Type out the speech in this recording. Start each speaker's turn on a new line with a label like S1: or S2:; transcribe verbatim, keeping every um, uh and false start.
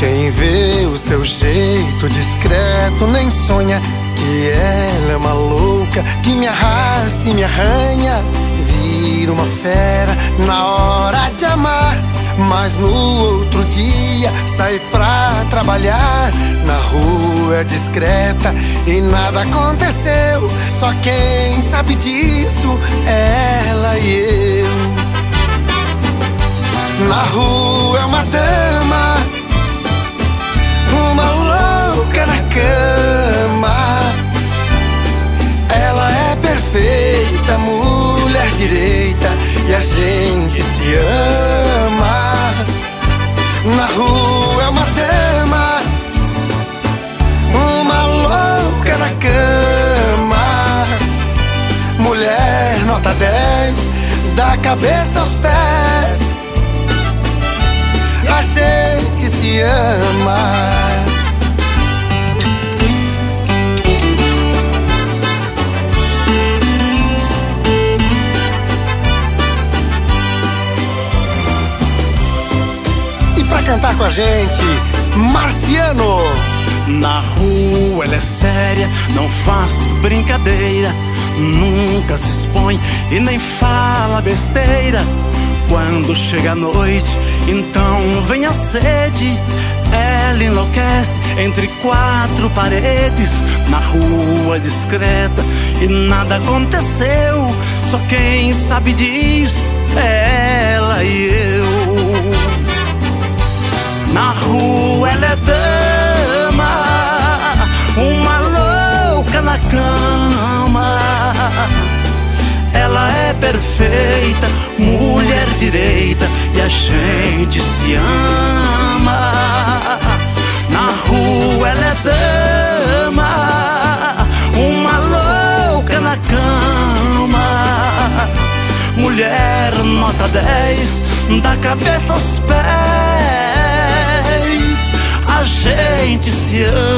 S1: Quem vê o seu jeito discreto nem sonha que ela é uma louca, que me arrasta e me arranha. Vira uma fera na hora de amar, mas no outro dia sai pra trabalhar. Na rua é discreta e nada aconteceu, só quem sabe disso é ela e eu. Na rua é uma dama, uma louca na cama. Ela é perfeita, mulher direita, e a gente se ama. Na rua é uma dama, uma louca na cama. Mulher nota dez, da cabeça aos pés, a gente se ama. E pra cantar com a gente, Marciano.
S2: Na rua ela é séria, não faz brincadeira, nunca se expõe e nem fala besteira. Quando chega a noite, então vem a sede. Ela enlouquece entre quatro paredes. Na rua discreta e nada aconteceu, só quem sabe disso é ela e eu. Na rua ela é dama, uma louca na cama. Ela é perfeita, mulher direita, e a gente se ama. Na rua ela é dama, uma louca na cama. Mulher nota dez, da cabeça aos pés, a gente se ama.